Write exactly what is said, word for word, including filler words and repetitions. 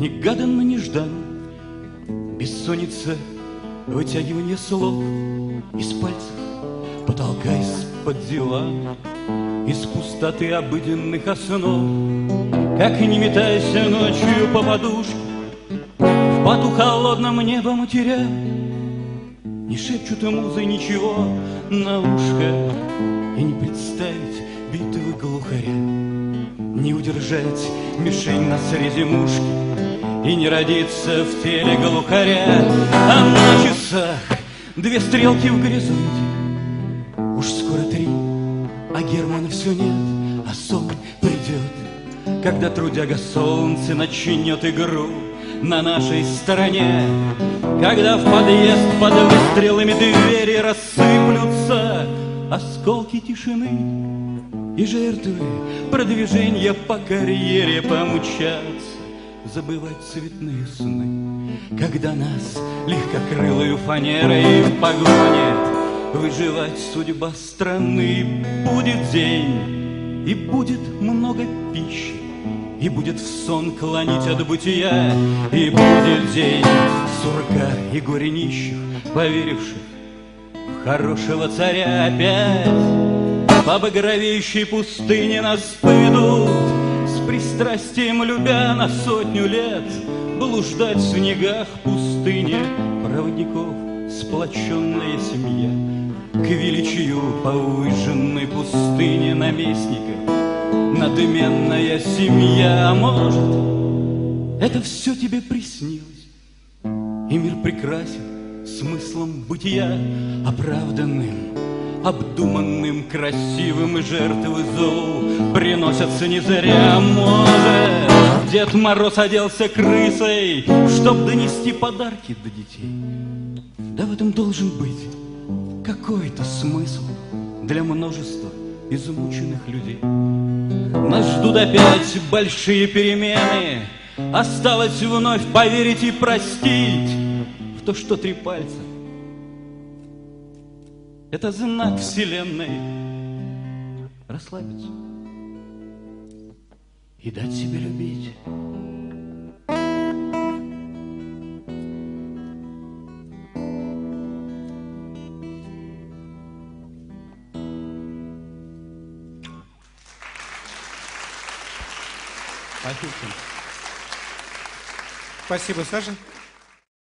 негаданно, нежданно, бессонница, вытягивание слов из пальцев потолка, из-под дивана, из пустоты обыденных основ. Как не метайся ночью по подушке, в поту холодном небом утеря, не шепчут музы ничего на ушко, и не представить битвы глухаря, не удержать мишень на срезе мушки, и не родиться в теле глухаря. А на часах две стрелки в горизонте, уж скоро три, а Германа все нет, а сон придет, когда трудяга солнце начнет игру на нашей стороне, когда в подъезд под выстрелами двери рассыплются осколки тишины, и жертвы продвижения по карьере помчатся забывать цветные сны, когда нас легкокрылою фанерой в погоне выживать судьба страны. Будет день, и будет много пищи, и будет в сон клонить от бытия, и будет день сурка и горе нищих, поверивших в хорошего царя. Опять по багровеющей пустыне нас поведут, с пристрастием любя на сотню лет, блуждать в снегах пустыни проводников сплоченная семья, к величию по выжженной пустыне наместника надменная семья. А может, это все тебе приснилось, и мир прекрасен смыслом бытия, оправданным, обдуманным, красивым, и жертвы злу приносятся не зря. Может, Дед Мороз оделся крысой, чтоб донести подарки до детей. Да в этом должен быть какой-то смысл для множества измученных людей. Нас ждут опять большие перемены, осталось вновь поверить и простить в то, что три пальца — это знак вселенной. Расслабиться и дать себе любить. Спасибо, Саша.